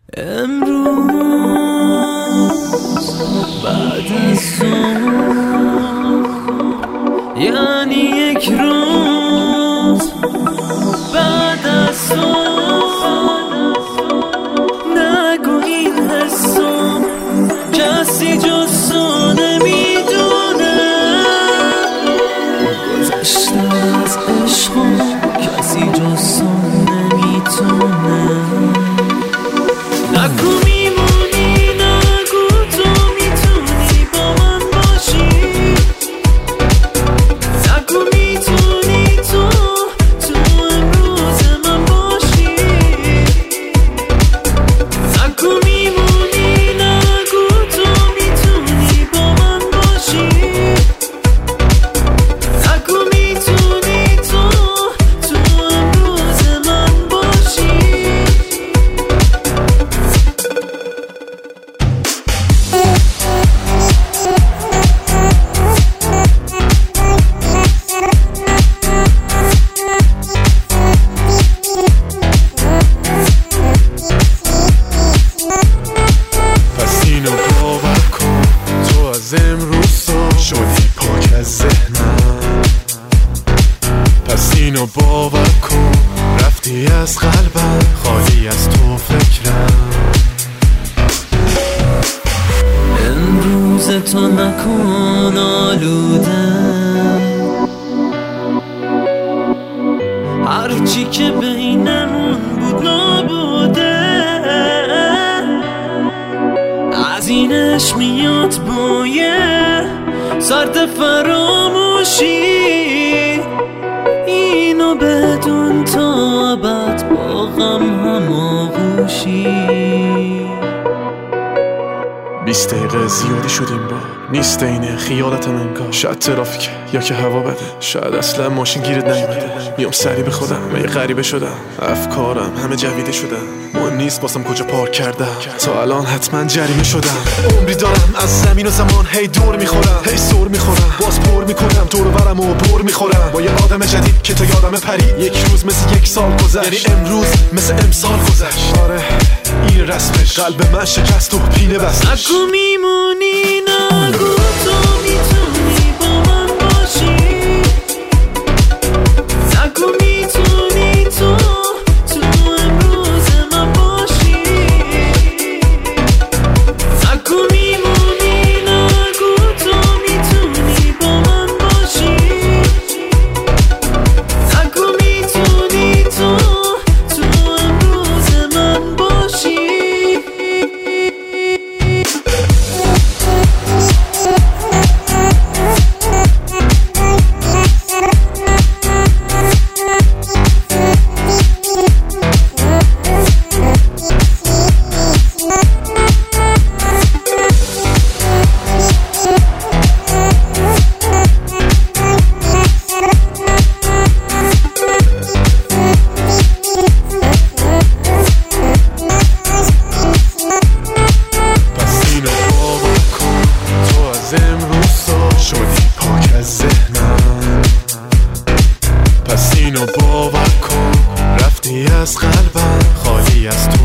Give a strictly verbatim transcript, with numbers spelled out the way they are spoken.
امروز بعد از صبح یعنی یک روز بعد از صبح، نگو این حسو کسی جز تو نمیدونه، گذشته از عشقو کسی جز تو نمیتونه. نگو میمونی، نگو تو میتونی با من باشی، نگو میتونی تو تو امروز من باشی، نگو میمونی، نگو تو میتونی با من باشی، نگو میتونی تو تو امروز من باشی. امروز شدی پاک از ذهنم، پس اینو باور کن رفتی از قلبم، خالی از تو فکرم. امروز تو نکن آلوده، هرچی که بینمون بود نبوده، از اینش میاد بویه سرد فراموشی، اینو بدون تا ابد با غم هماغوشی. بیست دقیقه زیادی شدیم با نیست اینه خیالتم انگار، شاید ترافیک یا که هوا بده، شاید اصلا ماشین گیرت نیومده، میام سری به خودم من یه غریبه شدم، افکارم همه جویده شدم، مهم نیست باسم کجا پارک کردم، تا الان حتما جریمه شدم. عمری دارم از زمین و زمان هی دور میخورم، هی سر میخورم باز پر میکنم دور و برم و پر میخورم با یه آدم جدید که تا یادم پرید، یک روز مثل یک سال گذشت، یعنی امروز مثل امسال گذشت. آره این رسمش، قلب من شکست و پینه بستش. نگو میمونی، نگو تو میتونی با من باشی، نگو میتونی تو تو امروز من باشی، نگو میمونی، نگو تو میتونی با من باشی، نگو میتونی تو تو امروز من باشی. شدی پاک از ذهنم، پس اینو باور کن رفتی از قلبم، خالی از تو